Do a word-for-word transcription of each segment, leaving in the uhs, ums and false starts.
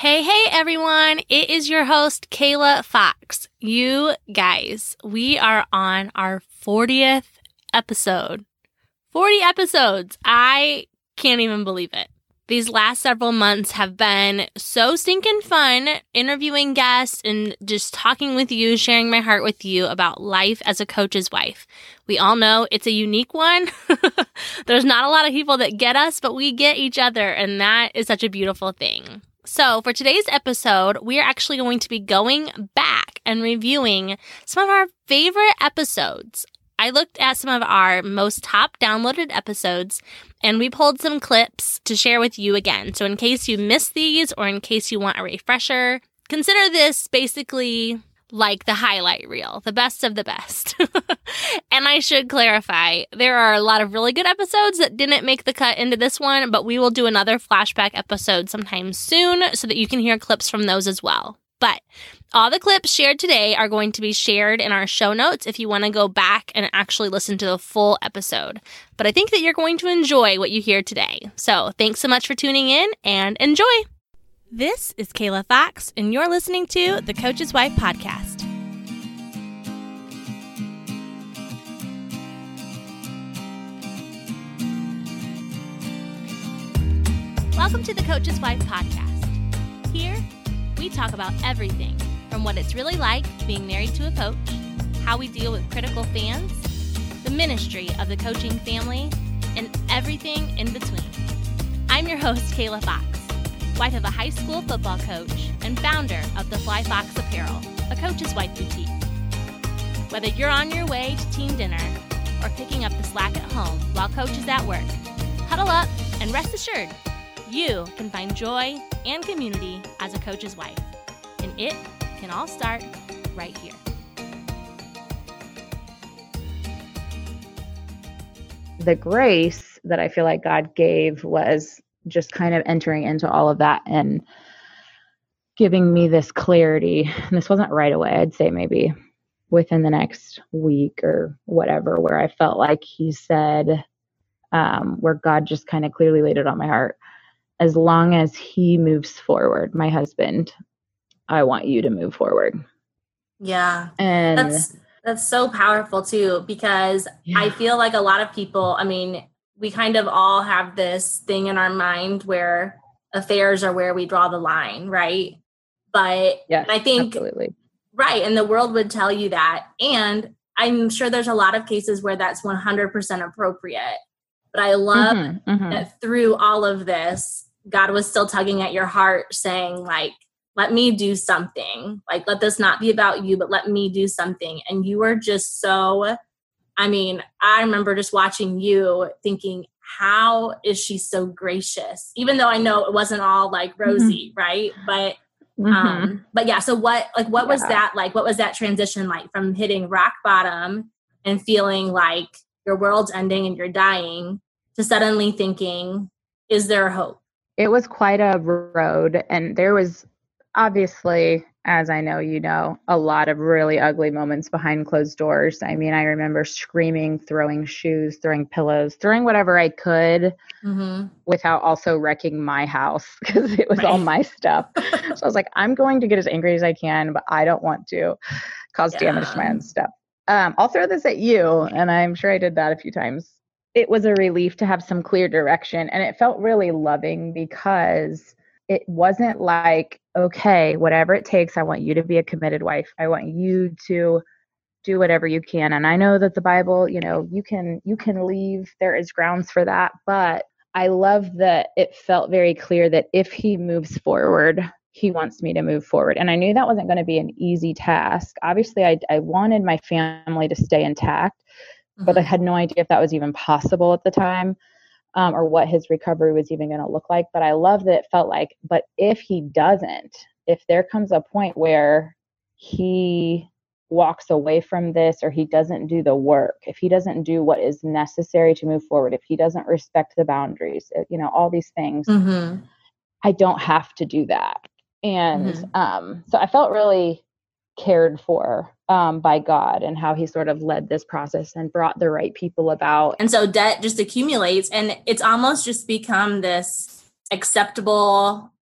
Hey, hey, everyone. It is your host, Kayla Fox. You guys, we are on our fortieth episode. forty episodes. I can't even believe it. These last several months have been so stinking fun, interviewing guests and just talking with you, sharing my heart with you about life as a coach's wife. We all know it's a unique one. There's not a lot of people that get us, but we get each other, and that is such a beautiful thing. So for today's episode, we are actually going to be going back and reviewing some of our favorite episodes. I looked at some of our most top downloaded episodes, and we pulled some clips to share with you again. So in case you missed these or in case you want a refresher, consider this basically like the highlight reel, the best of the best. And I should clarify, there are a lot of really good episodes that didn't make the cut into this one, but we will do another flashback episode sometime soon so that you can hear clips from those as well. But all the clips shared today are going to be shared in our show notes if you want to go back and actually listen to the full episode. But I think that you're going to enjoy what you hear today. So thanks so much for tuning in and enjoy. This is Kayla Fox, and you're listening to the Coach's Wife Podcast. Welcome to the Coach's Wife Podcast. Here, we talk about everything from what it's really like being married to a coach, how we deal with critical fans, the ministry of the coaching family, and everything in between. I'm your host, Kayla Fox, wife of a high school football coach and founder of the Fly Fox Apparel, a coach's wife boutique. Whether you're on your way to team dinner or picking up the slack at home while coach is at work, huddle up and rest assured, you can find joy and community as a coach's wife, and it can all start right here. The grace that I feel like God gave was just kind of entering into all of that and giving me this clarity. And this wasn't right away. I'd say maybe within the next week or whatever, where I felt like he said, um, where God just kind of clearly laid it on my heart. As long as he moves forward, my husband, I want you to move forward. Yeah. And that's, that's so powerful too, because yeah. I feel like a lot of people, I mean, we kind of all have this thing in our mind where affairs are where we draw the line, right? But yes, I think, absolutely. Right. And the world would tell you that. And I'm sure there's a lot of cases where that's one hundred percent appropriate. But I love mm-hmm, mm-hmm. that through all of this, God was still tugging at your heart saying, like, let me do something. Like, let this not be about you, but let me do something. And you were just so, I mean, I remember just watching you thinking, how is she so gracious? Even though I know it wasn't all like rosy, mm-hmm. right? But, mm-hmm. um, but yeah, so what, like, what yeah. was that like? What was that transition like from hitting rock bottom and feeling like your world's ending and you're dying to suddenly thinking, is there hope? It was quite a road, and there was obviously, as I know you know, a lot of really ugly moments behind closed doors. I mean, I remember screaming, throwing shoes, throwing pillows, throwing whatever I could mm-hmm. without also wrecking my house because it was right. all my stuff. So I was like, I'm going to get as angry as I can, but I don't want to cause yeah. damage to my own stuff. Um, I'll throw this at you, and I'm sure I did that a few times. It was a relief to have some clear direction, and it felt really loving because it wasn't like, okay, whatever it takes, I want you to be a committed wife. I want you to do whatever you can. And I know that the Bible, you know, you can you can leave. There is grounds for that. But I love that it felt very clear that if he moves forward, he wants me to move forward. And I knew that wasn't going to be an easy task. Obviously, I, I wanted my family to stay intact, mm-hmm. but I had no idea if that was even possible at the time. Um, or what his recovery was even going to look like. But I love that it felt like, but if he doesn't, if there comes a point where he walks away from this or he doesn't do the work, if he doesn't do what is necessary to move forward, if he doesn't respect the boundaries, you know, all these things, mm-hmm. I don't have to do that. And mm-hmm. um, so I felt really cared for um, by God and how he sort of led this process and brought the right people about. And so debt just accumulates, and it's almost just become this acceptable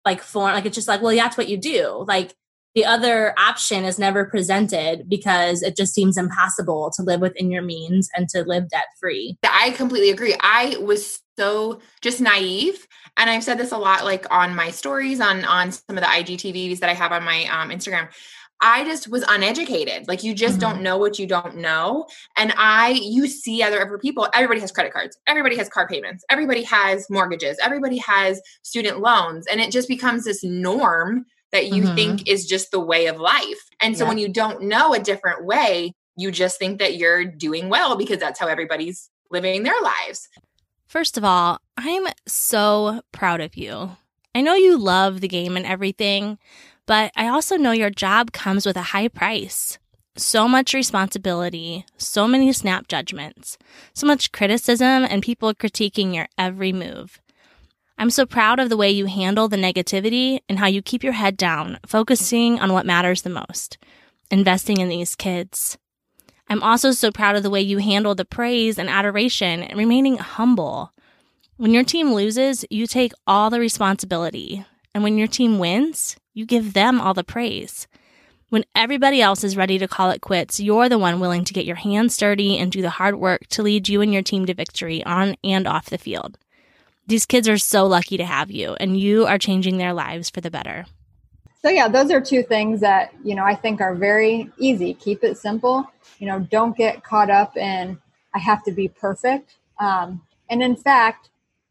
like form, like it's just like, well, that's what you do. Like the other option is never presented because it just seems impossible to live within your means and to live debt free. I completely agree. I was so just naive. And I've said this a lot, like on my stories, on, on some of the I G T Vs that I have on my um, Instagram. I just was uneducated. Like you just mm-hmm. don't know what you don't know. And I, you see other, other people, everybody has credit cards. Everybody has car payments. Everybody has mortgages. Everybody has student loans. And it just becomes this norm that you mm-hmm. think is just the way of life. And so yeah. when you don't know a different way, you just think that you're doing well because that's how everybody's living their lives. First of all, I'm so proud of you. I know you love the game and everything, but I also know your job comes with a high price. So much responsibility, so many snap judgments, so much criticism and people critiquing your every move. I'm so proud of the way you handle the negativity and how you keep your head down, focusing on what matters the most, investing in these kids. I'm also so proud of the way you handle the praise and adoration and remaining humble. When your team loses, you take all the responsibility. And when your team wins, you give them all the praise. When everybody else is ready to call it quits, you're the one willing to get your hands dirty and do the hard work to lead you and your team to victory on and off the field. These kids are so lucky to have you, and you are changing their lives for the better. So yeah, those are two things that, you know, I think are very easy. Keep it simple. You know, don't get caught up in, I have to be perfect. Um, and in fact,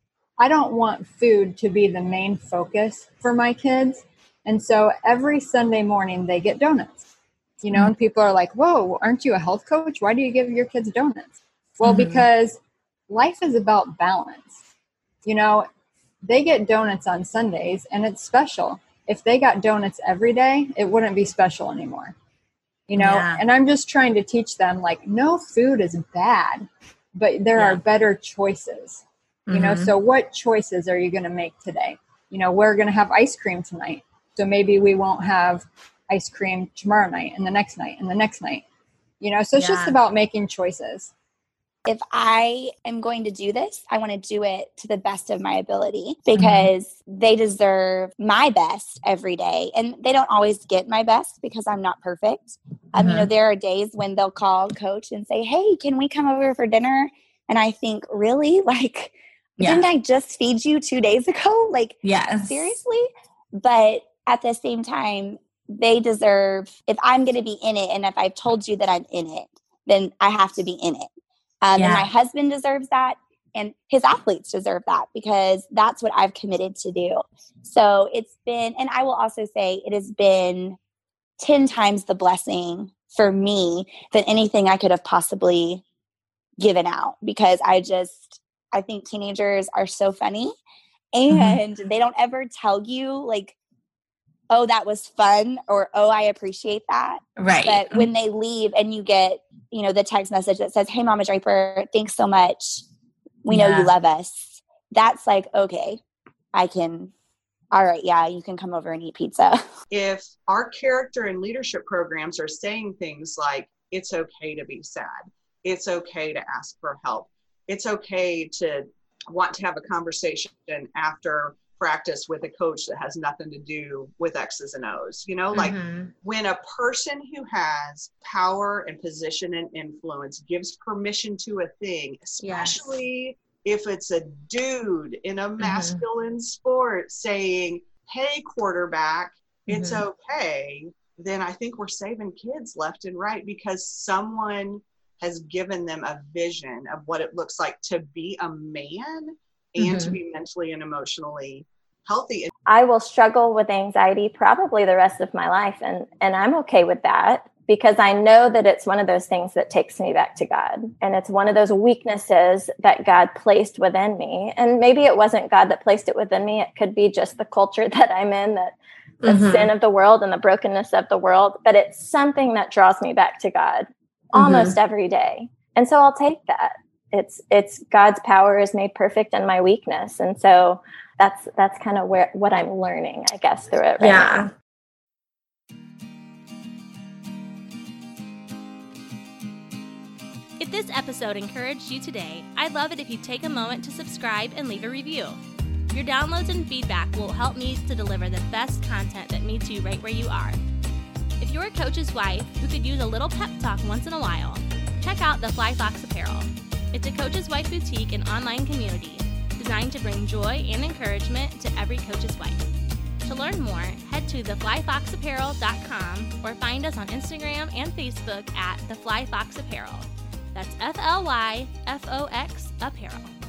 I don't want food to be the main focus for my kids. And so every Sunday morning they get donuts, you know, mm-hmm. and people are like, whoa, aren't you a health coach? Why do you give your kids donuts? Well, mm-hmm. because life is about balance. You know, they get donuts on Sundays and it's special. If they got donuts every day, it wouldn't be special anymore. You know, yeah. and I'm just trying to teach them like, no food is bad, but there yeah. are better choices. You mm-hmm. know, so what choices are you going to make today? You know, we're going to have ice cream tonight. So maybe we won't have ice cream tomorrow night and the next night and the next night. You know, so it's yeah. just about making choices. If I am going to do this, I want to do it to the best of my ability because mm-hmm. they deserve my best every day. And they don't always get my best because I'm not perfect. Mm-hmm. Um, you know, there are days when they'll call coach and say, hey, can we come over for dinner? And I think, really? Like, yeah. didn't I just feed you two days ago? Like, yes. seriously? But at the same time, they deserve, if I'm going to be in it and if I've told you that I'm in it, then I have to be in it. Um, yeah. And my husband deserves that. And his athletes deserve that because that's what I've committed to do. So it's been, and I will also say it has been ten times the blessing for me than anything I could have possibly given out because I just, I think teenagers are so funny and mm-hmm. they don't ever tell you like, oh, that was fun or, oh, I appreciate that. Right. But when they leave and you get, you know, the text message that says, hey, Mama Draper, thanks so much. We yeah. know you love us. That's like, okay, I can, all right, yeah, you can come over and eat pizza. If our character and leadership programs are saying things like, it's okay to be sad. It's okay to ask for help. It's okay to want to have a conversation after practice with a coach that has nothing to do with X's and O's. You know, like mm-hmm. when a person who has power and position and influence gives permission to a thing, especially yes. if it's a dude in a masculine mm-hmm. sport saying, hey, quarterback, mm-hmm. it's okay, then I think we're saving kids left and right because someone has given them a vision of what it looks like to be a man and mm-hmm. to be mentally and emotionally healthy. I will struggle with anxiety probably the rest of my life. And, and I'm okay with that because I know that it's one of those things that takes me back to God. And it's one of those weaknesses that God placed within me. And maybe it wasn't God that placed it within me. It could be just the culture that I'm in, that the mm-hmm. sin of the world and the brokenness of the world. But it's something that draws me back to God almost mm-hmm. every day. And so I'll take that. It's, it's God's power is made perfect in my weakness. And so that's, that's kind of where, what I'm learning, I guess, through it right yeah. now. If this episode encouraged you today, I'd love it if you'd take a moment to subscribe and leave a review. Your downloads and feedback will help me to deliver the best content that meets you right where you are. If you're a coach's wife who could use a little pep talk once in a while, check out The Fly Fox Apparel. It's a coach's wife boutique and online community designed to bring joy and encouragement to every coach's wife. To learn more, head to the fly fox apparel dot com or find us on Instagram and Facebook at The Fly Fox Apparel. That's F L Y F O X Apparel.